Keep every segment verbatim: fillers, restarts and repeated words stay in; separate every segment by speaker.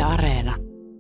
Speaker 1: Areena.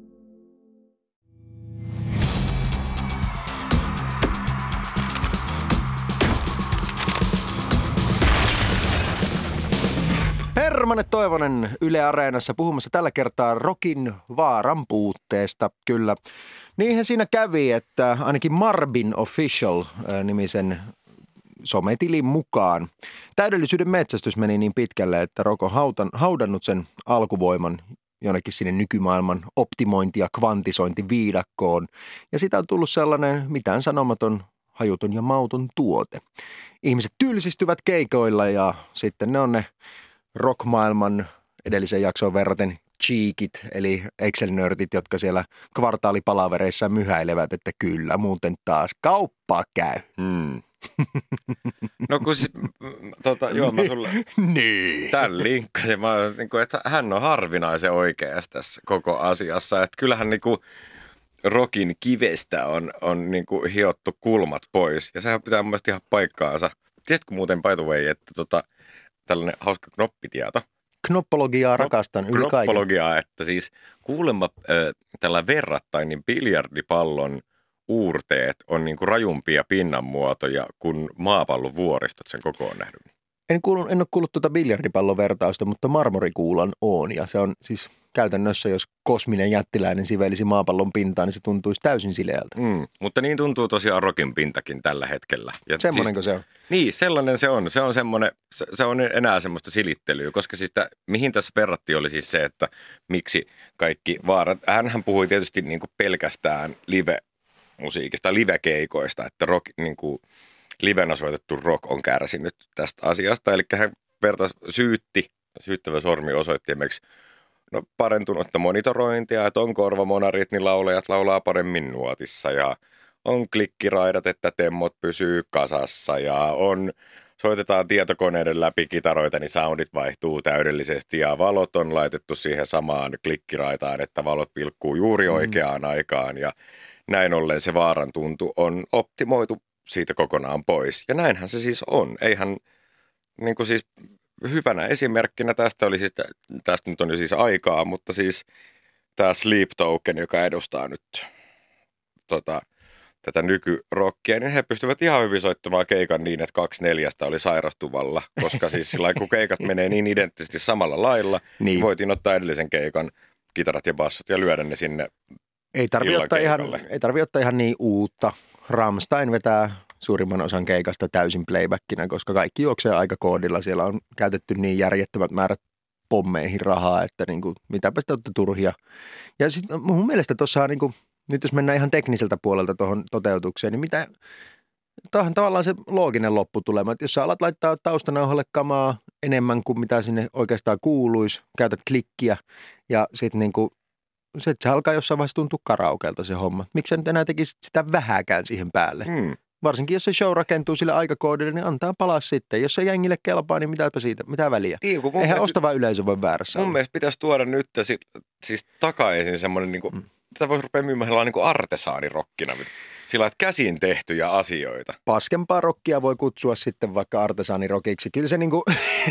Speaker 2: Hermanne Toivonen Yle Areenassa puhumassa tällä kertaa rockin vaaran puutteesta. Kyllä, niinhän siinä kävi, että ainakin Marbin Official-nimisen sometilin mukaan täydellisyyden metsästys meni niin pitkälle, että Rock on hautan, haudannut sen alkuvoiman jonnekin sinne nykymaailman optimointi- ja kvantisointiviidakkoon. Ja siitä on tullut sellainen mitään sanomaton, hajuton ja mauton tuote. Ihmiset tyylisistyvät keikoilla ja sitten ne on ne rockmaailman edelliseen jaksoon verraten cheekit, eli Excel-nörtit, jotka siellä kvartaalipalavereissa myhäilevät, että kyllä, muuten taas kauppa käy.
Speaker 3: Hmm. No kun siis, tota, joo, mä sulle
Speaker 2: niin.
Speaker 3: tämän linkkasin, mä, niin kuin, että hän on harvinaisen oikeassa tässä koko asiassa, että kyllähän niin kuin rockin kivestä on, on niin kuin hiottu kulmat pois, ja sehän pitää mun mielestä ihan paikkaansa. Tiesitkö muuten, by the way, että tota, tällainen hauska knoppitieto.
Speaker 2: Knoppologiaa rakastan yli kaiken.
Speaker 3: Knoppologiaa, että siis kuulemma äh, tällä verrattain niin biljardipallon uurteet on niin kuin rajumpia pinnanmuotoja kuin maapallon vuoristot sen kokoon nähden.
Speaker 2: En, kuulu, en ole kuullut tuota biljardipallon vertausta, mutta marmorikuulan on. Ja se on siis käytännössä, jos kosminen jättiläinen sivelisi maapallon pintaan, niin se tuntuisi täysin sileältä.
Speaker 3: Mm, mutta niin tuntuu tosiaan rockin pintakin tällä hetkellä. Ja
Speaker 2: semmoinenko
Speaker 3: siis,
Speaker 2: se on?
Speaker 3: Niin, sellainen se on. Se on, semmoinen, se, se on enää semmoista silittelyä, koska siis tämä, mihin tässä verrattiin oli siis se, että miksi kaikki vaarat. Hänhän puhui tietysti niin kuin pelkästään live-musiikista, live-keikoista, että rock, niin kuin livenä soitettu rock on kärsinyt tästä asiasta. Eli hän vertaisi, syytti, syyttävä sormi osoitti esimerkiksi no, parentunutta monitorointia, että on korvamonarit, niin laulajat laulaa paremmin nuotissa ja on klikkiraidat, että temmot pysyy kasassa ja on, soitetaan tietokoneiden läpi kitaroita, niin soundit vaihtuu täydellisesti ja valot on laitettu siihen samaan klikkiraitaan, että valot vilkkuu juuri oikeaan mm. aikaan ja näin ollen se vaaran tuntu on optimoitu siitä kokonaan pois. Ja näinhän se siis on. Eihän niin kuin siis hyvänä esimerkkinä tästä oli siis, tästä nyt on jo siis aikaa, mutta siis tämä Sleep Token, joka edustaa nyt tota, tätä nykyrockia, niin he pystyvät ihan hyvin soittamaan keikan niin, että kaksi neljästä oli sairastuvalla, koska siis sillä kun keikat menee niin identtisesti samalla lailla, niin. niin voitiin ottaa edellisen keikan kitarat ja bassot ja lyödä ne sinne
Speaker 2: ei tarvitse ottaa ihan, ei tarvitse ottaa ihan niin uutta. Rammstein vetää suurimman osan keikasta täysin playbackina, koska kaikki juoksee aikakoodilla. Siellä on käytetty niin järjettömät määrät pommeihin rahaa, että niin kuin, mitäpä sitä olette turhia. Ja sitten mun mielestä tuossa, niin kuin, nyt jos mennään ihan tekniseltä puolelta tuohon toteutukseen, niin mitä, tuohan tavallaan se looginen lopputulema, että jos sä alat laittaa taustanauhalle kamaa enemmän kuin mitä sinne oikeastaan kuuluisi, käytät klikkiä ja sitten niin kuin, se, että se alkaa jossain vaiheessa tuntua karaokelta se homma. Miksi sä nyt enää tekisit sitä vähääkään siihen päälle? Hmm. Varsinkin jos se show rakentuu sille aikakoodille, niin antaa palaa sitten. Jos se jengille kelpaa, niin mitäpä siitä, mitä väliä? Niin, eihän mielestä, ostava yleisö voi väärässä.
Speaker 3: Mun
Speaker 2: olla.
Speaker 3: mielestä pitäisi tuoda nyt siis takaisin semmoinen, niin kuin, hmm. tätä voisi rupea myymään niin kuin artesaanirokkina. Sillä että käsin tehtyjä asioita.
Speaker 2: Paskempaa rockia voi kutsua sitten vaikka artesaanirokiksi. Kyllä se niinku,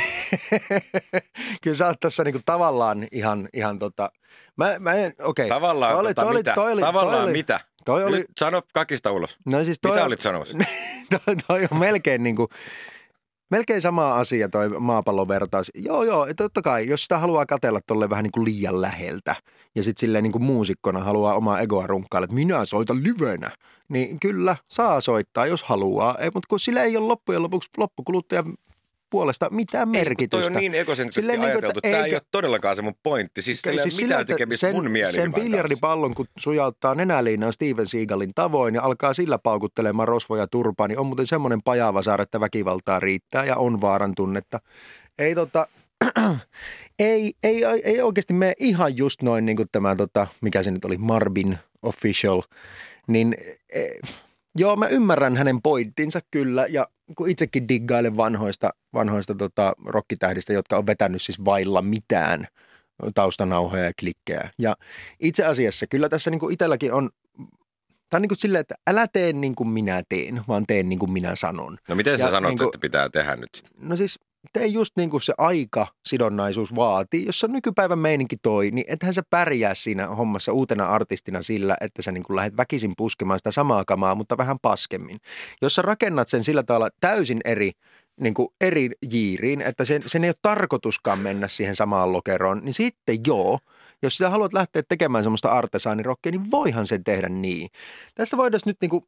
Speaker 2: kyllä sä oot tässä niinku tavallaan ihan, ihan tota, mä, mä en, okei. Okay.
Speaker 3: Tavallaan
Speaker 2: toi
Speaker 3: tota
Speaker 2: oli,
Speaker 3: mitä?
Speaker 2: Toi oli,
Speaker 3: Tavallaan
Speaker 2: toi oli,
Speaker 3: mitä?
Speaker 2: Toi oli,
Speaker 3: Nyt sano kakista ulos.
Speaker 2: No siis toi,
Speaker 3: mitä olit sanomassa?
Speaker 2: toi, toi on melkein niinku, melkein sama asia toi maapallon vertaus. Joo, joo, totta kai, jos sitä haluaa katsella tolle vähän niin kuin liian läheltä ja sitten silleen niin kuin muusikkona haluaa omaa egoa runkkailla, että minä soitan livenä, niin kyllä saa soittaa, jos haluaa. Ei, mutta kun sillä ei ole loppujen lopuksi loppukuluttajan puolesta mitään merkitystä.
Speaker 3: Ei, toi on niin egosentrisesti ajateltu, että tämä ei ole todellakaan se mun pointti. Siis tällä ei ole mitään tekemistä mun mielihyvän
Speaker 2: Sen biljardipallon, kun sujauttaa nenäliinaan Steven Seagalin tavoin ja alkaa sillä paukuttelemaan rosvoja turpaa, niin on muuten semmoinen pajavasar, että väkivaltaa riittää ja on vaaran tunnetta. Ei tota... ei, ei, ei oikeasti mene ihan just noin niin kuin tämä, tota, mikä se nyt oli, Marbin Official, niin e, joo, mä ymmärrän hänen pointtinsa kyllä, ja kun itsekin diggailen vanhoista, vanhoista tota, rockitähdistä, jotka on vetänyt siis vailla mitään taustanauhoja ja klikkejä, ja itse asiassa kyllä tässä niin kuin itselläkin on, tämä on niin kuin silleen, että älä tee niin kuin minä teen, vaan teen niin kuin minä sanon.
Speaker 3: No miten sä
Speaker 2: ja
Speaker 3: sanot,
Speaker 2: niin kuin,
Speaker 3: että pitää tehdä nyt?
Speaker 2: No siis tee just niin kuin se aikasidonnaisuus vaatii. Jos se nykypäivän meininki toi, niin ethän sä pärjää siinä hommassa uutena artistina sillä, että sä niin kuin lähdet väkisin puskemaan sitä samaa kamaa, mutta vähän paskemmin. Jos sä rakennat sen sillä tavalla täysin eri, niin kuin eri jiiriin, että sen, sen ei ole tarkoituskaan mennä siihen samaan lokeroon, niin sitten joo. Jos sä haluat lähteä tekemään semmoista artesaanirokkia, niin voihan sen tehdä niin. Tässä voidaan nyt niinku,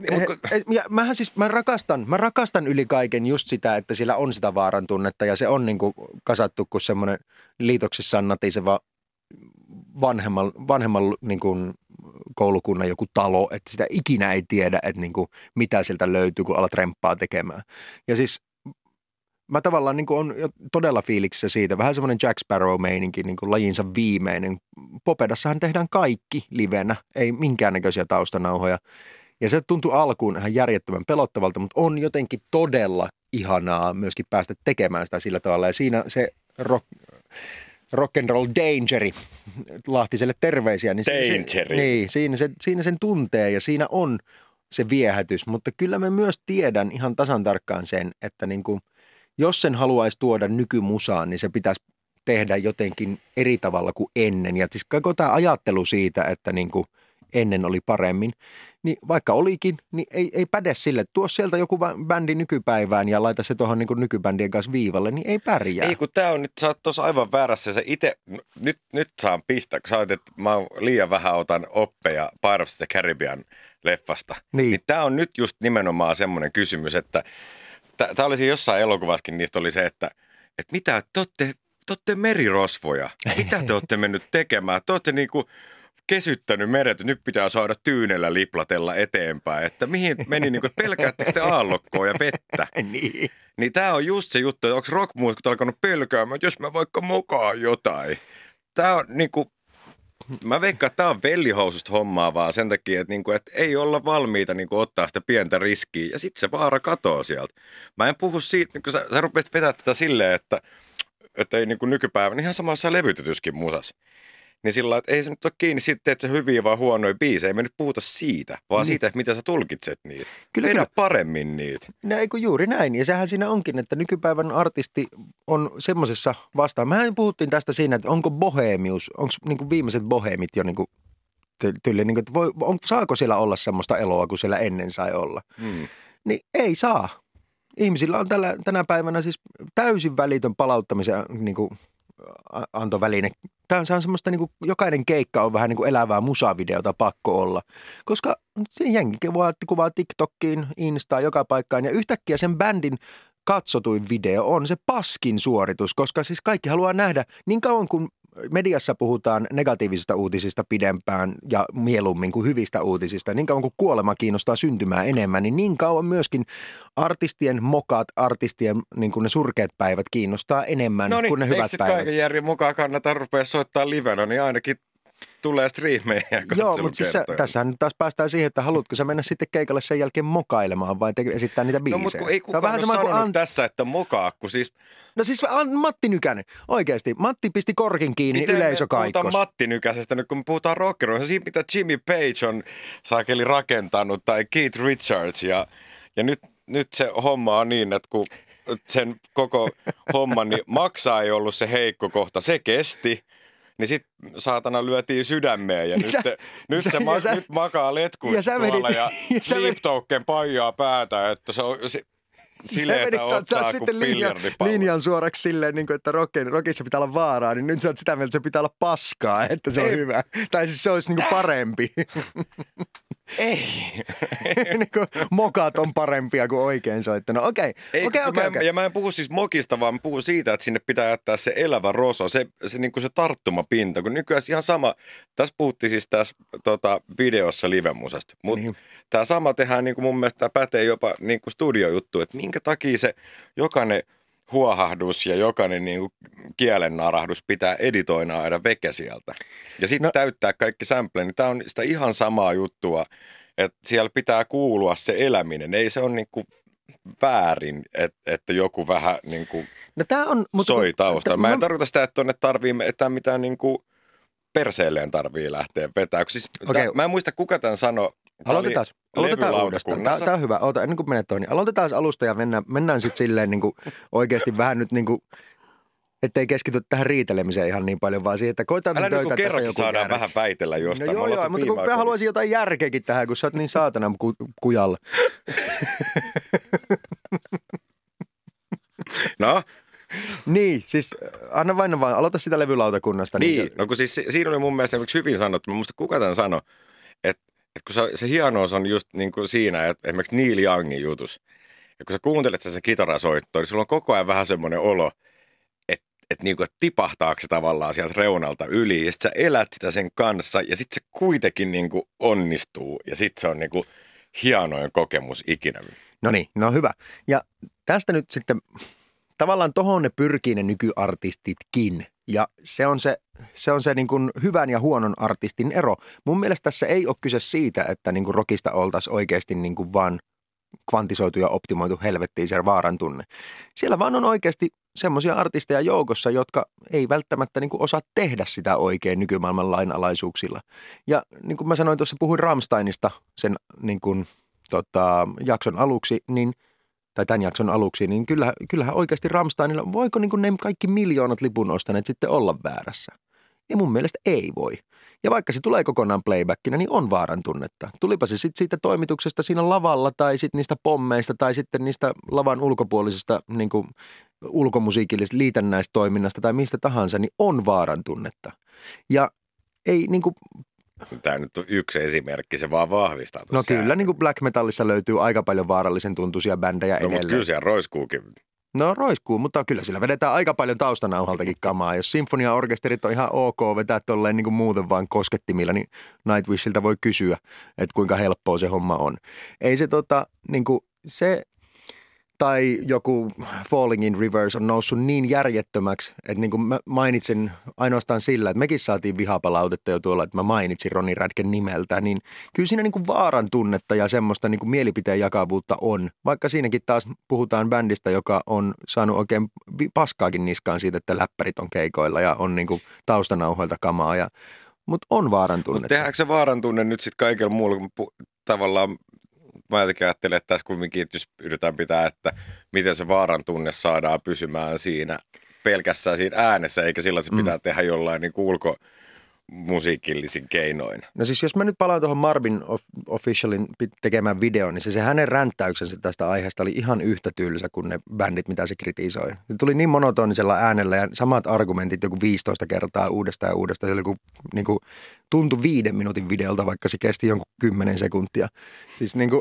Speaker 2: ja mähän siis, mä rakastan, mä rakastan yli kaiken just sitä, että siellä on sitä vaaran tunnetta ja se on niinku kasattu kuin semmoinen liitoksissaan natiseva vanhemman, vanhemman niinku koulukunnan joku talo, että sitä ikinä ei tiedä, että niinku mitä sieltä löytyy, kun alat remppaa tekemään. Ja siis mä tavallaan niin kuin on todella fiiliksissä siitä. Vähän semmoinen Jack Sparrow-meininki, niin kuin lajinsa viimeinen. Popedassahan tehdään kaikki livenä, ei minkäännäköisiä taustanauhoja. Ja se tuntuu alkuun ihan järjettömän pelottavalta, mutta on jotenkin todella ihanaa myöskin päästä tekemään sitä sillä tavalla. Ja siinä se rock, rock and roll dangeri, Lahtiselle terveisiä. Niin
Speaker 3: Dangeri.
Speaker 2: Se, niin, siinä, se, siinä sen tuntee ja siinä on se viehätys. Mutta kyllä mä myös tiedän ihan tasan tarkkaan sen, että niin kuin jos sen haluaisi tuoda nykymusaan, niin se pitäisi tehdä jotenkin eri tavalla kuin ennen. Ja siis koko tämä ajattelu siitä, että niin kuin ennen oli paremmin, niin vaikka olikin, niin ei, ei päde sille. Tuo sieltä joku bändi nykypäivään ja laita se tuohon niin kuin nykybändien kanssa viivalle, niin ei pärjää.
Speaker 3: Ei kun tää on nyt, sä oot tuossa aivan väärässä. Se ite, nyt, nyt saan pistää, kun sä oot, että mä liian vähän otan oppeja Pirates of the Caribbean leffasta.
Speaker 2: Niin.
Speaker 3: Niin tää on nyt just nimenomaan semmoinen kysymys, että tämä oli jossain elokuvassakin, niistä oli se, että, että mitä, te olette, te olette merirosvoja. Mitä te olette mennyt tekemään? Te olette niinku kesyttänyt meret, nyt pitää saada tyynellä liplatella eteenpäin. Että mihin meni, niinku, pelkäättekö te aallokkoa ja vettä?
Speaker 2: niin.
Speaker 3: Niin tämä on just se juttu, että onko rockmuusikot alkanut pelkäämään, jos mä vaikka mokaan jotain. Tämä on niinku, mä veikkaan, että tämä on vellihoususta hommaa vaan sen takia, että, niinku, että ei olla valmiita niinku, ottaa sitä pientä riskiä ja sitten se vaara katoo sieltä. Mä en puhu siitä, kun sä, sä rupesit vetää tätä silleen, että, että ei niinku, nykypäivänä ihan samassa levytetyskin musas. Niin sillä lailla, että ei se nyt ole kiinni siitä, että se hyviä vai huonoja biisejä. Ei me nyt puhuta siitä, vaan mm. siitä, että miten sä tulkitset niitä. Kyllä, Vedä kyllä. paremmin niitä.
Speaker 2: No ei kun juuri näin. Ja sehän siinä onkin, että nykypäivän artisti on semmoisessa vastaan. Mehän puhuttiin tästä siinä, että onko bohemius, onko niinku viimeiset bohemit jo niinku tyyli, niinku, että voi, on, saako siellä olla semmoista eloa, kuin siellä ennen sai olla. Mm. Niin ei saa. Ihmisillä on tällä, tänä päivänä siis täysin välitön palauttamisen niinku antoväline. Tämä on, se on semmoista, niin kuin, jokainen keikka on vähän niin kuin elävää musavideota pakko olla, koska se jengi kuvaa, kuvaa TikTokkiin, Instaan, joka paikkaan ja yhtäkkiä sen bändin katsotuin video on se paskin suoritus, koska siis kaikki haluaa nähdä niin kauan kuin mediassa puhutaan negatiivisista uutisista pidempään ja mieluummin kuin hyvistä uutisista, niin kauan kuin kuolema kiinnostaa syntymään enemmän, niin niin kauan myöskin artistien mokat, artistien niin kuin ne surkeat päivät kiinnostaa enemmän
Speaker 3: no niin,
Speaker 2: kuin ne hyvät päivät. No niin,
Speaker 3: kaiken järjen mukaan kannattaa rupea soittaa livenä, niin ainakin tulee striimejä ja
Speaker 2: joo, mutta siis sä, tässähän nyt taas päästään siihen, että haluatko sä mennä sitten keikalle sen jälkeen mokailemaan vai te, esittää niitä biisejä?
Speaker 3: No mutta ei kukaan ole sanonut an... tässä, että mokaa, kun siis...
Speaker 2: No siis Matti Nykänen, oikeasti. Matti pisti korkin kiinni,
Speaker 3: miten
Speaker 2: yleisö kaikkos.
Speaker 3: Puhutaan Matti Nykäsestä nyt, kun me puhutaan rockeroista. Siinä mitä Jimmy Page on saakeli rakentanut tai Keith Richards ja, ja nyt, nyt se homma on niin, että kun sen koko homman, niin maksaa ei ollut se heikko kohta, se kesti. Niin sit saatana lyötiin sydämeen ja nyt, sä, nyt se ma- sä, nyt makaa letkut tuolla menit, ja, ja Sleep Token paijaa päätä, että se on se, sileetä otsaa kuin biljardipallo.
Speaker 2: Linjan suoraksi silleen, niin kuin, että rockin, rockissa pitää olla vaaraa, niin nyt sä oot sitä mieltä, että se pitää olla paskaa, että se on ei. hyvä. Tai siis se olisi niin kuin parempi.
Speaker 3: Ei.
Speaker 2: niin kuin mokat on parempia kuin oikein soittanut. Okei, okay. okei, okay, okay.
Speaker 3: Ja mä en puhu siis mokista, vaan mä puhun siitä, että sinne pitää jättää se elävä roso, se, se, niin kuin se tarttumapinta. Kun nykyään ihan sama, tässä puhuttiin siis tässä tota, videossa livemusasta, mutta niin. Tämä sama tehdään niin kuin mun mielestä, tämä pätee jopa niin kuin studiojuttu, että minkä takia se jokainen huohahdus ja jokainen niin kuin kielen narahdus pitää editoinaa veke sieltä. Ja sitten no. täyttää kaikki sample, niin tämä on sitä ihan samaa juttua, että siellä pitää kuulua se eläminen. Ei se ole niin kuin väärin, että, että joku vähän niin kuin
Speaker 2: no, tää on, mutta
Speaker 3: soi
Speaker 2: kun,
Speaker 3: taustalla. Mä en
Speaker 2: mä...
Speaker 3: tarkoita sitä, että tuonne tarvii, että mitään niin kuin perseelleen tarvii lähteä vetää. Siis,
Speaker 2: okay.
Speaker 3: tämän, mä en muista, kuka tämän sanoi,
Speaker 2: Aloitetaan, aloitetaan uudestaan. Tämä, tämä on hyvä. Ota, ennen kuin menet tuohon, niin aloitetaan alusta ja mennään, mennään sitten silleen niin kuin oikeasti vähän nyt niin kuin, ettei keskity tähän riitelemiseen ihan niin paljon, vaan siihen, että koetaan
Speaker 3: nyt löytää tästä joku saadaan järki. Vähän väitellä jostain.
Speaker 2: No joo, joo, mutta kun mä haluaisin jotain järkeäkin tähän, kun sä oot niin saatana ku, kujalla.
Speaker 3: No?
Speaker 2: Niin, siis anna vain vaan, aloita sitä levylautakunnasta.
Speaker 3: Niin, niin no kun siis siinä oli mun mielestä hyvin sanottu, mä muista kuka tämän sanoi, että, että kun se, se hienous on just niin kuin siinä, että esimerkiksi Neil Youngin jutus, ja kun sä kuuntelet se kitarasoittoa, niin sulla on koko ajan vähän semmoinen olo, että, että, niin kuin, että tipahtaako se tavallaan sieltä reunalta yli, ja sit sä elät sitä sen kanssa, ja sit se kuitenkin niin kuin onnistuu, ja sit se on niin kuin hienoin kokemus ikinä.
Speaker 2: No niin, no hyvä. Ja tästä nyt sitten... Tavallaan tohon ne pyrkii ne nykyartistitkin ja se on se, se, on se niin kuin hyvän ja huonon artistin ero. Mun mielestä tässä ei ole kyse siitä, että niin kuin rockista oltaisiin oikeasti niin kuin vaan kvantisoitu ja optimoitu helvettiin se vaaran tunne. Siellä vaan on oikeasti semmoisia artisteja joukossa, jotka ei välttämättä niin kuin osaa tehdä sitä oikein nykymaailman lainalaisuuksilla. Ja niin kuin mä sanoin tuossa, puhuin Rammsteinista sen niin kuin, tota, jakson aluksi, niin tai tämän jakson aluksi, niin kyllähän, kyllähän oikeasti Rammsteinilla, voiko niin kuin ne kaikki miljoonat lipun ostaneet sitten olla väärässä? Ja mun mielestä ei voi. Ja vaikka se tulee kokonaan playbackina, niin on vaaran tunnetta. Tulipa se sitten siitä toimituksesta siinä lavalla tai sitten niistä pommeista tai sitten niistä lavan ulkopuolisesta niin kuin ulkomusiikillisesta liitännäistoiminnasta tai mistä tahansa, niin on vaaran tunnetta. Ja ei niin kuin...
Speaker 3: Tämä nyt on yksi esimerkki, se vaan vahvistaa.
Speaker 2: No kyllä, säännön. Niin kuin black metallissa löytyy aika paljon vaarallisen tuntuisia bändejä
Speaker 3: no,
Speaker 2: edelleen.
Speaker 3: Mutta kyllä siellä roiskuukin.
Speaker 2: No roiskuu, mutta kyllä sillä vedetään aika paljon taustanauhaltakin kamaa. Jos sinfoniaorkesterit on ihan ok vetää tolleen niin kuin muuten vaan koskettimilla, niin Nightwishilta voi kysyä, että kuinka helppoa se homma on. Ei se tota, niin kuin se... Tai joku Falling in Reverse on noussut niin järjettömäksi, että niin kuin mä mainitsin ainoastaan sillä, että mekin saatiin vihapalautetta jo tuolla, että mä mainitsin Ronnie Radken nimeltä, niin kyllä siinä niin kuin vaaran tunnetta ja semmoista niin kuin mielipiteen jakavuutta on. Vaikka siinäkin taas puhutaan bändistä, joka on saanut oikein paskaakin niskaan siitä, että läppärit on keikoilla ja on niin kuin taustanauhoilta kamaa, ja, mutta on vaaran tunnetta.
Speaker 3: Mutta tehdäänkö se vaaran tunne nyt sitten kaikilla muulla, kun tavallaan... Mä jotenkin ajattelen, että tässä kuitenkin, että jos yritetään pitää, että miten se vaaran tunne saadaan pysymään siinä pelkästään siinä äänessä, eikä sillä, että se pitää mm. tehdä jollain niin ulkomusiikillisin keinoin.
Speaker 2: No siis jos mä nyt palaan tuohon Marvin Officialin tekemään videoon, niin se, se hänen ränttäyksensä tästä aiheesta oli ihan yhtä tylsä kuin ne bändit, mitä se kritisoi. Se tuli niin monotonisella äänellä ja samat argumentit joku viisitoista kertaa uudestaan ja uudestaan. Se oli joku, niin kuin, tuntui viiden minuutin videolta, vaikka se kesti jonkun kymmenen sekuntia. Siis niin kuin,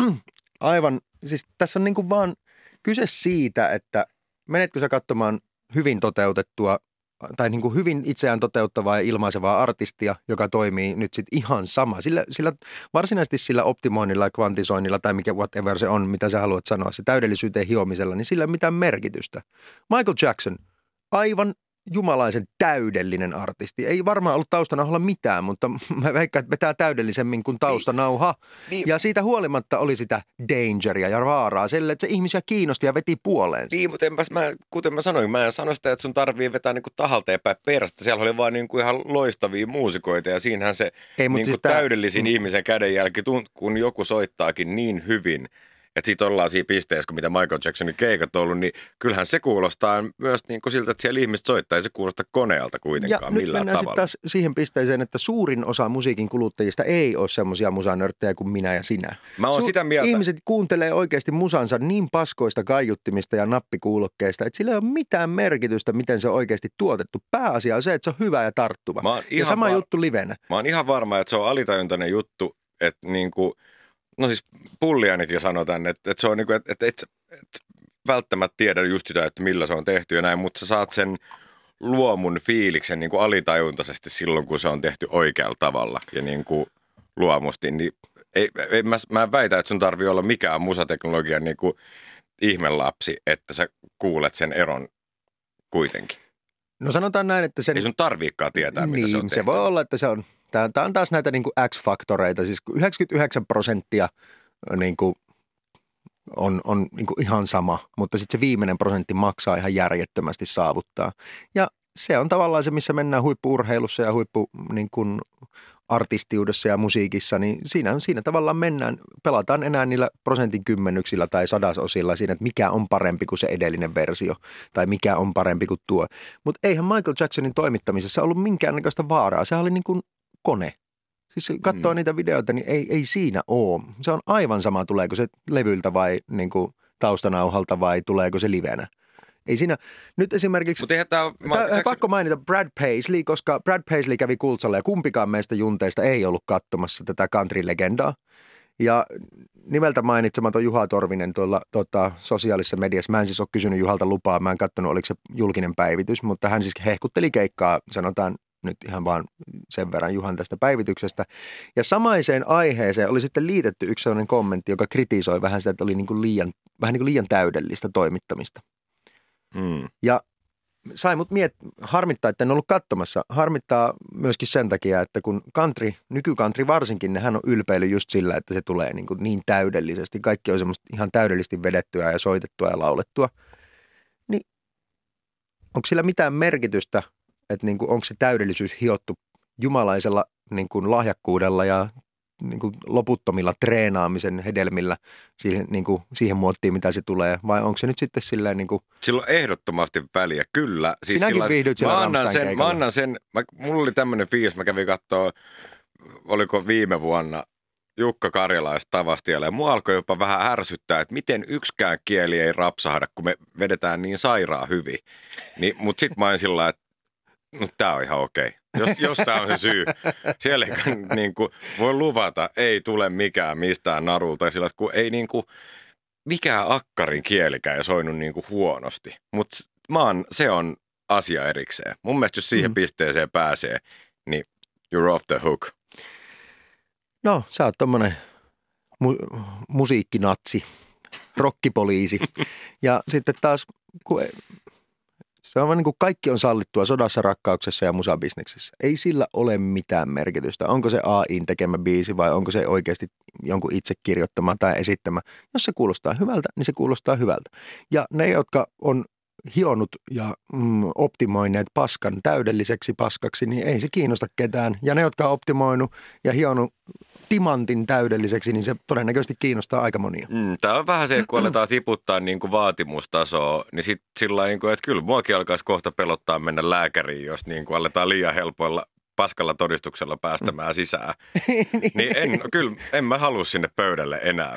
Speaker 2: aivan, siis tässä on niin kuin vaan kyse siitä, että menetkö sä katsomaan hyvin toteutettua tai niin kuin hyvin itseään toteuttavaa ja ilmaisevaa artistia, joka toimii nyt sitten ihan sama. Sillä, sillä varsinaisesti sillä optimoinnilla ja kvantisoinnilla tai mikä whatever se on, mitä sä haluat sanoa, se täydellisyyteen hiomisella, niin sillä ei ole mitään merkitystä. Michael Jackson, aivan jumalaisen täydellinen artisti. Ei varmaan ollut taustanauhalla mitään, mutta mä veikkaan, että vetää täydellisemmin kuin taustanauha. Niin. Ja siitä huolimatta oli sitä dangeria ja vaaraa sille, että se ihmisiä kiinnosti ja veti puoleensa.
Speaker 3: Niin, mutta enpäs mä, kuten mä sanoin, mä en sano sitä, että sun tarvii vetää niinku tahalta päin perästä. Siellä oli vaan niinku ihan loistavia muusikoita ja siinähän se Ei, niinku siis täydellisin tää... ihmisen kädenjälki, kun joku soittaakin niin hyvin, että siitä ollaan siinä pisteessä, kun mitä Michael Jacksonin keikat on ollut, niin kyllähän se kuulostaa myös niin kuin siltä, että siellä ihmiset soittaa, ei se kuulosta koneelta kuitenkaan
Speaker 2: ja
Speaker 3: millään
Speaker 2: tavalla. Ja nyt mennään sitten taas siihen pisteeseen, että suurin osa musiikin kuluttajista ei ole semmoisia musanörttejä kuin minä ja sinä.
Speaker 3: Mä oon Su- sitä mieltä.
Speaker 2: Ihmiset kuuntelee oikeasti musansa niin paskoista kaiuttimista ja nappikuulokkeista, että sillä ei ole mitään merkitystä, miten se on oikeasti tuotettu. Pääasia on se, että se on hyvä ja tarttuva. Ja sama var- juttu livenä.
Speaker 3: Mä oon ihan varma, että se on alitajuntainen juttu, että niin kuin no siis Pulliainenkin sanoi tänne, että, että se on niin kuin, että, että et, et välttämättä tiedä just sitä, että millä se on tehty ja näin, mutta sä saat sen luomun fiiliksen niin kuin alitajuntaisesti silloin, kun se on tehty oikealla tavalla ja niin kuin luomusti. Niin ei, ei, mä, mä en väitä, että sun tarvii olla mikään musateknologian niin kuin ihmelapsi, että sä kuulet sen eron kuitenkin.
Speaker 2: No sanotaan näin, että sen...
Speaker 3: Ei sun tarviikaan tietää, mitä
Speaker 2: niin,
Speaker 3: se on tehty.
Speaker 2: Se voi olla, että se on... Tämä on taas näitä niin kuin X-faktoreita, siis yhdeksänkymmentäyhdeksän prosenttia niin kuin on, on niin kuin ihan sama, mutta sitten se viimeinen prosentti maksaa ihan järjettömästi saavuttaa. Ja se on tavallaan se, missä mennään huippu-urheilussa ja huippu niin kuin artistiudessa ja musiikissa, niin siinä, siinä tavallaan mennään, pelataan enää niillä prosentin kymmenyksillä tai sadasosilla siinä, että mikä on parempi kuin se edellinen versio tai mikä on parempi kuin tuo. Mutta eihän Michael Jacksonin toimittamisessa ollut minkäännäköistä vaaraa, sehän oli niin kuin kone. Siis katsoo mm. niitä videoita, niin ei, ei siinä ole. Se on aivan sama, tuleeko se levyltä vai niin kuin taustanauhalta vai tuleeko se livenä. Ei siinä, nyt esimerkiksi,
Speaker 3: tää,
Speaker 2: tää, Jackson... pakko mainita Brad Paisley, koska Brad Paisley kävi Kultsalla ja kumpikaan meistä junteista ei ollut katsomassa tätä country-legendaa. Ja nimeltä mainitsematon Juha Torvinen tuolla tota, sosiaalisessa mediassa, mä en siis ole kysynyt Juhalta lupaa, mä en katsonut oliko se julkinen päivitys, mutta hän siis hehkutteli keikkaa, sanotaan nyt ihan vaan sen verran Juhan tästä päivityksestä. Ja samaiseen aiheeseen oli sitten liitetty yksi sellainen kommentti, joka kritisoi vähän sitä, että oli niin kuin liian, vähän niin kuin liian täydellistä toimittamista. Mm. Ja sai mut miet, harmittaa, että en ollut katsomassa. Harmittaa myöskin sen takia, että kun country, nykykantri varsinkin, nehän on ylpeily just sillä, että se tulee niin, kuin niin täydellisesti. Kaikki on semmoista ihan täydellisesti vedettyä ja soitettua ja laulettua. Niin onko sillä mitään merkitystä, että niin kuin, onko se täydellisyys hiottu jumalaisella niin kuin lahjakkuudella ja niin kuin loputtomilla treenaamisen hedelmillä siihen, niin kuin, siihen muottiin, mitä se tulee, vai onko se nyt sitten silleen niin kuin...
Speaker 3: Sillä on ehdottomasti väliä, kyllä. Siis
Speaker 2: Sinäkin
Speaker 3: sillä,
Speaker 2: viihdyt siellä
Speaker 3: mä annan sen, mä annan sen, mä, mulla oli tämmöinen fiilis, mä kävin katsoa, oliko viime vuonna Jukka Karjalaista Tavastialle, ja mua alkoi jopa vähän ärsyttää, että miten yksikään kieli ei rapsahda, kun me vedetään niin sairaan hyvin. Niin, mutta sitten mä olin sillä lailla, että no, tää on ihan okei. Jos, jos tämä on se syy. Siellä niin kuin, voi luvata, ei tule mikään mistään narulta. Sillä, kun ei niin kuin, mikään akkarin kielikään ei soinut niin kuin huonosti. Mutta se on asia erikseen. Mun mielestä jos siihen mm. pisteeseen pääsee, niin you're off the hook.
Speaker 2: No, sä oot tommonen mu- musiikkinatsi, rockipoliisi. Ja sitten taas... Kun se on vaan niin kuin kaikki on sallittua sodassa, rakkauksessa ja musabisneksessä. Ei sillä ole mitään merkitystä. Onko se A I:n tekemä biisi vai onko se oikeasti jonkun itse kirjoittama tai esittämä. Jos se kuulostaa hyvältä, niin se kuulostaa hyvältä. Ja ne, jotka on hionut ja mm, optimoineet paskan täydelliseksi paskaksi, niin ei se kiinnosta ketään. Ja ne, jotka on optimoinut ja hionut timantin täydelliseksi, niin se todennäköisesti kiinnostaa aika monia.
Speaker 3: Mm, tämä on vähän se, kun aletaan tiputtaa niin kuin vaatimustasoa, niin sitten sillä niin kuin, että kyllä muakin alkaisi kohta pelottaa mennä lääkäriin, jos niin kuin aletaan liian helpoilla paskalla todistuksella päästämään sisään. Niin en, kyllä en mä halua sinne pöydälle enää.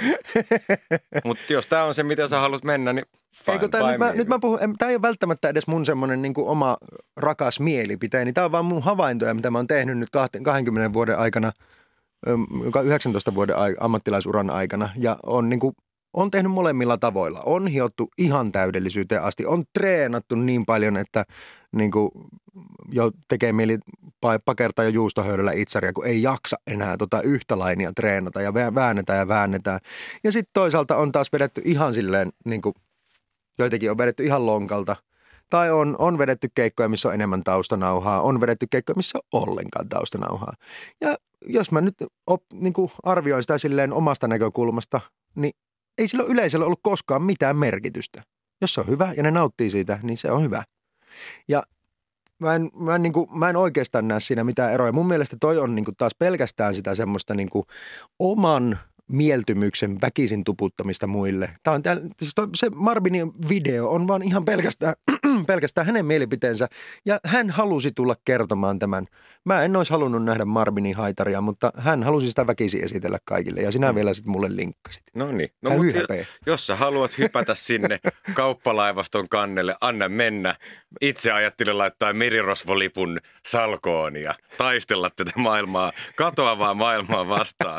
Speaker 3: Mutta jos tämä on se, mitä sä haluat mennä, niin fine,
Speaker 2: Eikö tää, nyt, mä, nyt mä puhun, tämä ei ole välttämättä edes mun semmoinen niin kuin oma rakas mielipiteeni. Tämä on vaan mun havaintoja, mitä mä oon tehnyt nyt kahdenkymmenen vuoden aikana, yhdeksäntoista vuoden ammattilaisuran aikana ja on, niin kuin, on tehnyt molemmilla tavoilla. On hiottu ihan täydellisyyteen asti. On treenattu niin paljon, että niin kuin, jo tekee mieli pakertaa jo juustohöylällä itsaria, kun ei jaksa enää tota yhtä lainia treenata ja väännetään ja väännetään. Ja sitten toisaalta on taas vedetty ihan silleen, niin kuin, joitakin on vedetty ihan lonkalta. Tai on, on vedetty keikkoja, missä on enemmän taustanauhaa. On vedetty keikkoja, missä on ollenkaan taustanauhaa. Ja jos mä nyt op, niin kuin arvioin sitä silleen omasta näkökulmasta, niin ei sillä yleisöllä ollut koskaan mitään merkitystä. Jos se on hyvä ja ne nauttii siitä, niin se on hyvä. Ja mä en, mä en, niin kuin, mä en oikeastaan näe siinä mitään eroja. Mun mielestä toi on niin kuin taas pelkästään sitä semmoista niin kuin oman mieltymyksen väkisin tuputtamista muille. Tämä on täällä, se Marvinin video on vaan ihan pelkästään, pelkästään hänen mielipiteensä ja hän halusi tulla kertomaan tämän. Mä en olisi halunnut nähdä Marvinin haitaria, mutta hän halusi sitä väkisin esitellä kaikille ja sinä mm. vielä sitten mulle linkkasit.
Speaker 3: No niin, no, mutta jos sä haluat hypätä sinne kauppalaivaston kannelle, anna mennä. Itse ajattelin laittaa merirosvolipun salkoon ja taistella tätä maailmaa, katoavaa maailmaa vastaan.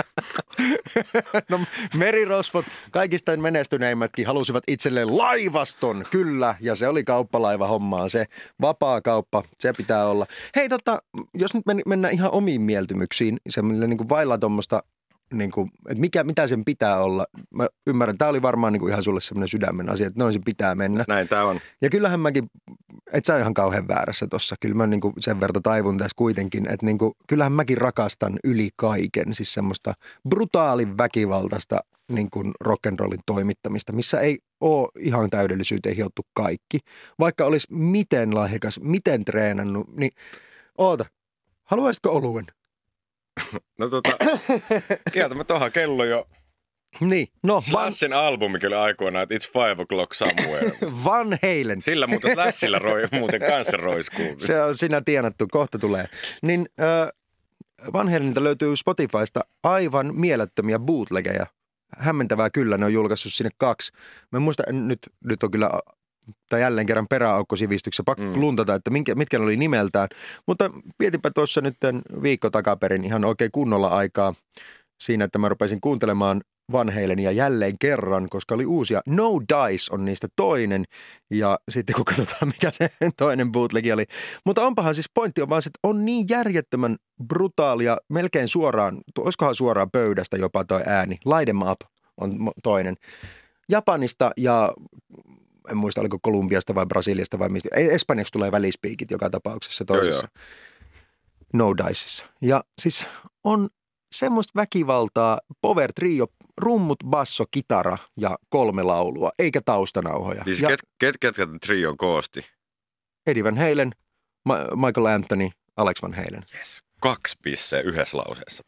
Speaker 2: No merirosvot, kaikista menestyneimmätkin halusivat itselleen laivaston, kyllä, ja se oli kauppalaiva hommaa, se vapaa kauppa, se pitää olla. Hei tota, jos nyt mennään ihan omiin mieltymyksiin, semmoinen niin kuin vailla tuommoista, niin kuin, että mikä, mitä sen pitää olla. Mä ymmärrän, tämä oli varmaan niin kuin ihan sulle semmoinen sydämen asia, että noin se pitää mennä.
Speaker 3: Näin tämä on.
Speaker 2: Ja kyllähän mäkin, et sä ihan kauhean väärässä tossa, kyllä mä niin kuin sen verran taivun tässä kuitenkin, että niin kuin, kyllähän mäkin rakastan yli kaiken, siis semmoista brutaalin väkivaltaista niin kuin rock'n'rollin toimittamista, missä ei ole ihan täydellisyyteen hiottu kaikki. Vaikka olisi miten lahjakas, miten treenannut, niin oota, haluaisitko oluen?
Speaker 3: No tota, kieltämättä onhan kello jo.
Speaker 2: Niin, no.
Speaker 3: Slashin Van... albumi kyllä aikoinaan, että It's Five O'Clock Somewhere.
Speaker 2: Van Halen.
Speaker 3: Sillä muuten Slashilla roi, muuten kanssa roiskuu.
Speaker 2: Se on siinä tienattu, kohta tulee. Niin äh, Van Halenilta löytyy Spotifysta aivan mielettömiä bootlegeja. Hämmentävää kyllä, ne on julkaissut sinne kaksi. Mä muistan, nyt, nyt on kyllä, tai jälleen kerran peräaukkosivistyksessä pakko mm. luntata, että minkä, mitkä ne oli nimeltään. Mutta mietipä tuossa nyt viikko takaperin ihan oikein kunnolla aikaa siinä, että mä rupesin kuuntelemaan Van Halenia jälleen kerran, koska oli uusia. No Dice on niistä toinen, ja sitten kun katsotaan, mikä se toinen bootlegi oli. Mutta onpahan siis pointti on vaan, että on niin järjettömän brutaalia, melkein suoraan, olisikohan suoraan pöydästä jopa toi ääni. Light 'em Up on toinen. Japanista ja en muista, oliko Kolumbiasta vai Brasiliasta vai mistä. Espanjaksi tulee välispiikit joka tapauksessa toisessa. Joo, joo. No Diceissa. Ja siis on semmoista väkivaltaa, power trio, rummut, basso, kitara ja kolme laulua, eikä taustanauhoja.
Speaker 3: Siis
Speaker 2: ja
Speaker 3: ket, ket, ketkä trion koosti?
Speaker 2: Eddie Van Halen, Ma- Michael Anthony, Alex Van Halen.
Speaker 3: Yes. Kaksi pisseä yhdessä lauseessa.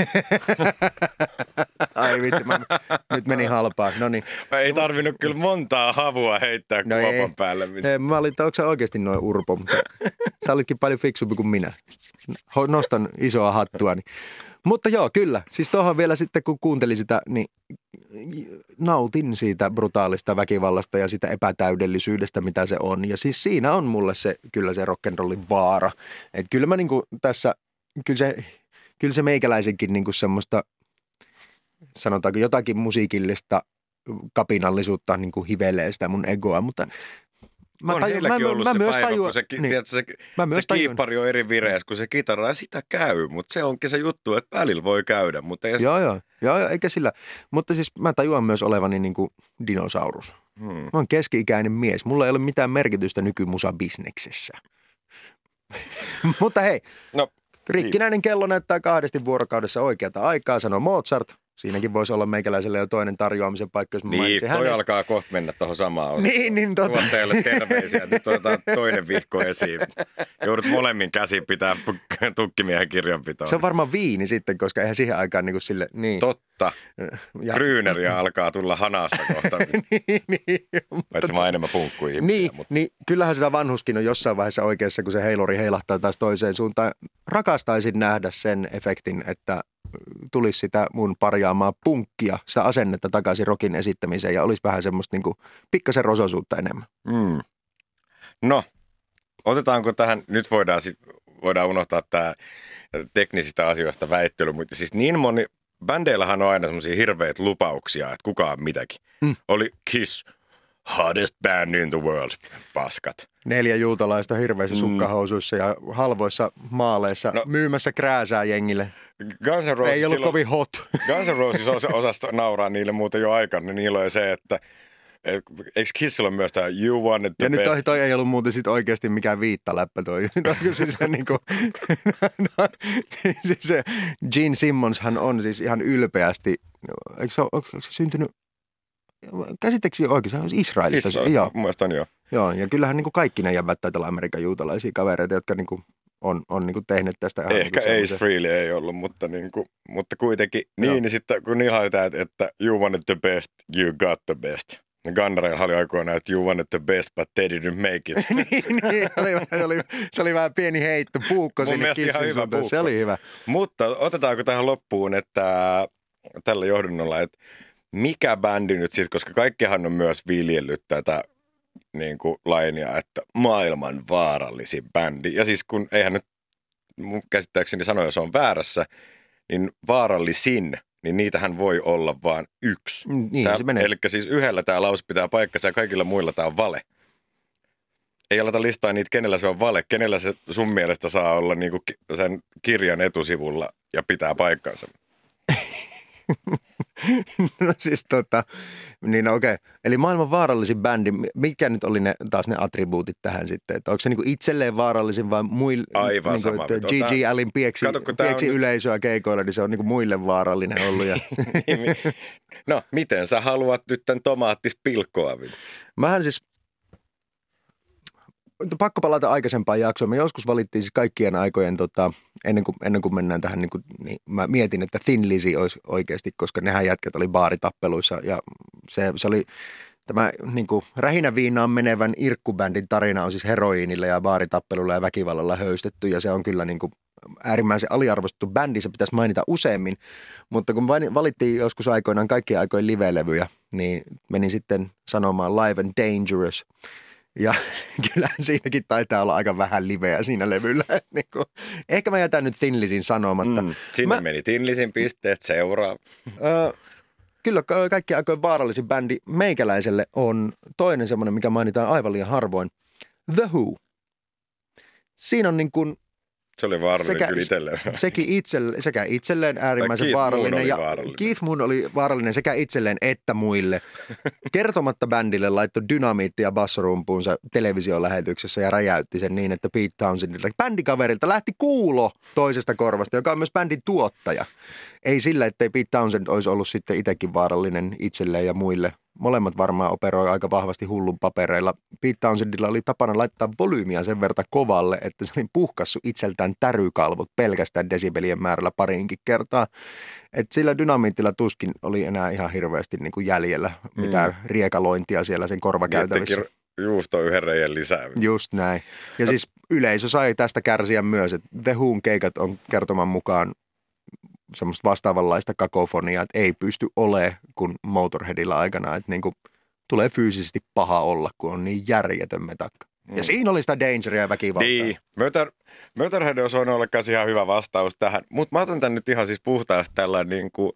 Speaker 2: Ai vitsi, mä, nyt meni halpaa. Noniin.
Speaker 3: Ei tarvinnut kyllä montaa havua heittää no kuopan ei, päälle.
Speaker 2: Ei, mä olin, että onko sä oikeasti noin urpo, mutta sä olitkin paljon fiksumpi kuin minä. Nostan isoa hattuani. Mutta joo, kyllä. Siis tuohon vielä sitten, kun kuuntelin sitä, niin nautin siitä brutaalista väkivallasta ja sitä epätäydellisyydestä, mitä se on. Ja siis siinä on mulle se, kyllä se rock'n'rollin vaara. Että kyllä mä niinku tässä, kyllä se, kyllä se meikäläisenkin niinku semmoista, sanotaanko jotakin musiikillista kapinallisuutta niinku hivelee sitä mun egoa, mutta
Speaker 3: Mä on tajun, heilläkin mä, ollut mä, se mä päivä, tajua, kun se, niin, tiedätkö, se, se kiippari on eri vireessä, kun se kitara ja sitä käy, mutta se onkin se juttu, että välillä voi käydä. Mutta ei
Speaker 2: joo, joo, joo, joo, eikä sillä. Mutta siis mä tajuan myös olevani niin kuin dinosaurus. Hmm. Mä oon keski-ikäinen mies. Mulla ei ole mitään merkitystä nykymusabisneksessä. Mutta hei, no, rikkinäinen kello näyttää kahdesti vuorokaudessa oikeata aikaa, sanoo Mozart. Siinäkin voisi olla meikäläiselle jo toinen tarjoamisen paikka, jos mä
Speaker 3: niin, toi
Speaker 2: hänen.
Speaker 3: Alkaa kohta mennä tuohon samaan.
Speaker 2: Niin, niin tota.
Speaker 3: Tuotteelle terveisiä, nyt otetaan toinen vihko esiin. Joudut molemmin käsin pitää tukkimiehen kirjanpitoa.
Speaker 2: Se on varmaan viini sitten, koska eihän siihen aikaan niin kuin sille, niin.
Speaker 3: Totta. Ja Gryneriä alkaa tulla hanasta kohta.
Speaker 2: niin, niin.
Speaker 3: Paitsi mä enemmän punkku ihmisiä.
Speaker 2: Niin,
Speaker 3: mutta.
Speaker 2: niin, kyllähän sitä vanhuskin on jossain vaiheessa oikeassa, kun se heilori heilahtaa taas toiseen suuntaan. Rakastaisin nähdä sen efektin, että tulisi sitä mun parjaamaa punkkia, sitä asennetta takaisin rockin esittämiseen ja olisi vähän semmoista niin kuin pikkasen rosoisuutta enemmän.
Speaker 3: Mm. No, otetaanko tähän, nyt voidaan, sit, voidaan unohtaa tämä teknisistä asioista väittely, mutta siis niin moni, bändeillähän on aina semmoisia hirveitä lupauksia, että kukaan mitäkin. Mm. Oli Kiss, hottest band in the world, paskat.
Speaker 2: Neljä juutalaista hirveissä sukkahousuissa ja halvoissa maaleissa no, myymässä krääsää jengille.
Speaker 3: Guns N' Roses
Speaker 2: ei ollut kovin hot.
Speaker 3: Guns N' Roses osasta nauraa niille muuten jo aikana, niin niillä on se, että et, eikö Kissillä ole myös tämä You Wanted the
Speaker 2: ja
Speaker 3: Best?
Speaker 2: Ja nyt toi, toi ei ollut muuten sit oikeasti mikään viittaläppä toi. siis se, niinku, no, siis se Gene Simmons hän on siis ihan ylpeästi, eikö se, onko se syntynyt, käsitteeksi oikein, se on Israelista.
Speaker 3: Israel,
Speaker 2: joo.
Speaker 3: Mun mielestä on joo.
Speaker 2: Joo, ja kyllähän niinku kaikki ne jävät taitaa olla Amerikan juutalaisia kavereita, jotka niinku on, on niinku tehnyt tästä.
Speaker 3: Ehkä niin Ace Frehley ei ollut, mutta, niinku, mutta kuitenkin. Niin, niin sitten kun niillä oli tämä, että you wanted the best, you got the best. Gunnareilla oli aikoina, että you wanted the best, but they didn't make it.
Speaker 2: niin, niin oli, se, oli, se oli vähän pieni heitto, puukko
Speaker 3: mun
Speaker 2: sinne Kissin suuntaan. Se oli hyvä.
Speaker 3: Mutta otetaanko tähän loppuun, että tällä johdannolla, että mikä bändi nyt sitten, koska kaikkihan on myös viljellyt tätä niin kuin lainia, että maailman vaarallisin bändi. Ja siis kun eihän nyt mun käsittääkseni sanoa, jos on väärässä, niin vaarallisin, niin niitähän voi olla vaan yksi.
Speaker 2: Niin tää, se menee.
Speaker 3: Eli siis yhdellä tämä lause pitää paikkansa ja kaikilla muilla tämä on vale. Ei aleta listaa niitä, kenellä se on vale, kenellä se sun mielestä saa olla niin kuin sen kirjan etusivulla ja pitää paikkansa.
Speaker 2: No siis tota, niin okei. Okay. Eli maailman vaarallisin bändi, mitkä nyt oli ne, taas ne attribuutit tähän sitten? Että onko se niinku itselleen vaarallisin vai muille?
Speaker 3: Aivan
Speaker 2: niinku,
Speaker 3: sama.
Speaker 2: G G Allin pieksi, Kato, pieksi on yleisöä keikoilla, niin se on niinku muille vaarallinen ollut. Ja
Speaker 3: no, miten sä haluat nyt tämän tomaattispilkkoa?
Speaker 2: Mähän siis, pakko palata aikaisempaan jaksoon. Me joskus valittiin siis kaikkien aikojen, tota, ennen, kuin, ennen kuin mennään tähän, niin, kuin, niin mä mietin, että Thin Lizzy olisi oikeasti, koska nehän jätkät oli baaritappeluissa ja se, se oli tämä niin kuin rähinäviinaan menevän irkkubändin tarina on siis heroiinilla ja baaritappelulla ja väkivallalla höystetty ja se on kyllä niin kuin äärimmäisen aliarvostettu bändi, se pitäisi mainita useammin, mutta kun valittiin joskus aikoinaan kaikkien aikojen live-levyjä, niin menin sitten sanomaan Live and Dangerous. Ja kyllähän siinäkin taitaa olla aika vähän liveä siinä levyllä. Niin kuin, ehkä mä jätän nyt Thin Lizzyn sanomatta. Mm,
Speaker 3: sinne
Speaker 2: mä,
Speaker 3: meni Thin Lizzyn pisteet, seuraa.
Speaker 2: Ö, kyllä kaikki aikojen vaarallisin bändi meikäläiselle on toinen semmoinen, mikä mainitaan aivan liian harvoin. The Who. Siinä on niin kuin
Speaker 3: se oli vaarallinen sekä, kyllä itselleen.
Speaker 2: Sekin itselle, sekä itselleen äärimmäisen
Speaker 3: Keith
Speaker 2: vaarallinen. Ja
Speaker 3: vaarallinen.
Speaker 2: Keith Moon oli vaarallinen sekä itselleen että muille. Kertomatta bändille laittoi dynamiittia bassorumpuunsa televisiolähetyksessä ja räjäytti sen niin, että Pete Townshendilta, bändikaverilta, lähti kuulo toisesta korvasta, joka on myös bändin tuottaja. Ei sillä, ettei Pete Townshend olisi ollut sitten itsekin vaarallinen itselleen ja muille. Molemmat varmaan operoi aika vahvasti hullun papereilla. Pete Townshendilla oli tapana laittaa volyymiä sen verran kovalle, että se oli puhkassut itseltään tärykalvot pelkästään desibelien määrällä parinkin kertaa. Et sillä dynamiittilla tuskin oli enää ihan hirveästi niin kuin jäljellä mitään mm. riekalointia siellä sen korvakäytävissä.
Speaker 3: Miettikin juusto yhden reijän lisää.
Speaker 2: Just näin. Ja no. siis yleisö sai tästä kärsiä myös, että The Whon keikat on kertoman mukaan semmoista vastaavanlaista kakofoniaa, että ei pysty olemaan kuin Motorheadilla aikana, että niin kuin tulee fyysisesti paha olla, kun on niin järjetön metakka. Mm. Ja siinä oli sitä dangeria ja väkivaltaa.
Speaker 3: Niin, Motor, Motorhead on voinut olla ihan hyvä vastaus tähän, mutta mä otan tämän nyt ihan siis puhtaasti tällainen niin kuin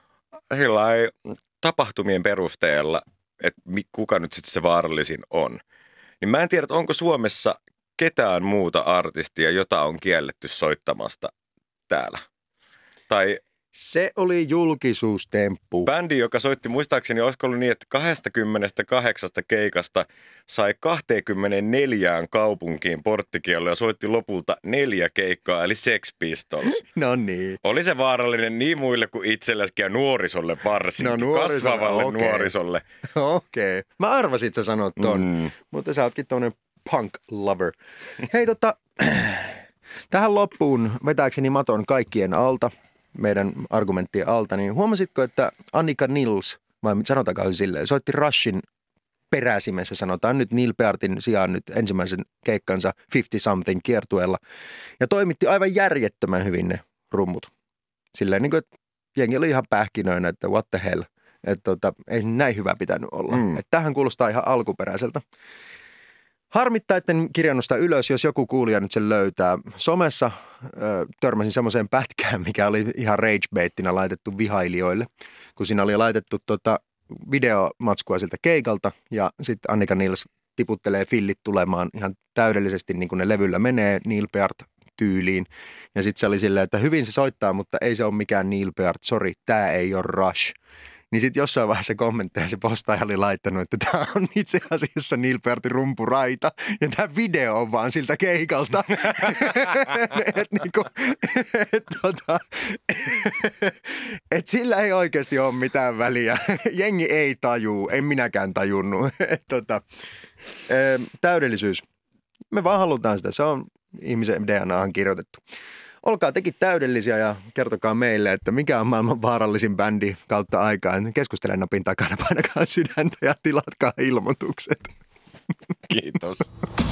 Speaker 3: tapahtumien perusteella, että kuka nyt sitten se vaarallisin on. Niin mä en tiedä, että onko Suomessa ketään muuta artistia, jota on kielletty soittamasta täällä. Tai
Speaker 2: se oli julkisuustemppu.
Speaker 3: Bändi, joka soitti muistaakseni, olisiko ollut niin, että kaksikymmentäkahdeksan keikasta sai kaksikymmentäneljä kaupunkiin porttikiello ja soitti lopulta neljä keikkaa, eli Sex Pistols.
Speaker 2: No niin.
Speaker 3: Oli se vaarallinen niin muille kuin itselleskin ja nuorisolle varsinkin, no, nuorisolle, kasvavalle okay. nuorisolle.
Speaker 2: Okei. Okay. Mä arvasin, että sä sanot ton, mm. mutta sä ootkin tommonen punk lover. Hei tota, tähän loppuun vetääkseni maton kaikkien alta. Meidän argumenttien alta, niin huomasitko, että Annika Nils, vai sanotaanko silleen, soitti Rushin peräsimessä, sanotaan nyt Neil Peartin sijaan nyt ensimmäisen keikkansa fifty something kiertueella, ja toimitti aivan järjettömän hyvin ne rummut. Silleen niin kuin, että jengi oli ihan pähkinöinä, että what the hell, että tota, ei näin hyvä pitänyt olla. Mm. Että tähän kuulostaa ihan alkuperäiseltä. Harmittaa, etten kirjannut sitä ylös, jos joku kuulija nyt sen löytää. Somessa ö, törmäsin semmoiseen pätkään, mikä oli ihan ragebaittina laitettu vihailijoille, kun siinä oli laitettu tota videomatskua siltä keikalta ja sitten Annika Nils tiputtelee fillit tulemaan ihan täydellisesti niin kuin ne levyllä menee Neil Peart tyyliin. Ja sitten se oli silleen, että hyvin se soittaa, mutta ei se ole mikään Neil Peart, sori, tämä ei ole Rush. Niin sitten jossain vaiheessa kommentteja se postaaja oli laittanut, että tämä on itse asiassa Neil Peartin rumpuraita ja tämä video on vaan siltä keikalta. Että niinku, et, tota, et sillä ei oikeasti ole mitään väliä. Jengi ei tajuu, en minäkään tajunnut. Et, tota, täydellisyys. Me vaan halutaan sitä, se on ihmisen D N A:han kirjoitettu. Olkaa tekin täydellisiä ja kertokaa meille, että mikä on maailman vaarallisin bändi kautta aikaan. Keskustele napin takana, painakaa sydäntä ja tilatkaa ilmoitukset.
Speaker 3: Kiitos.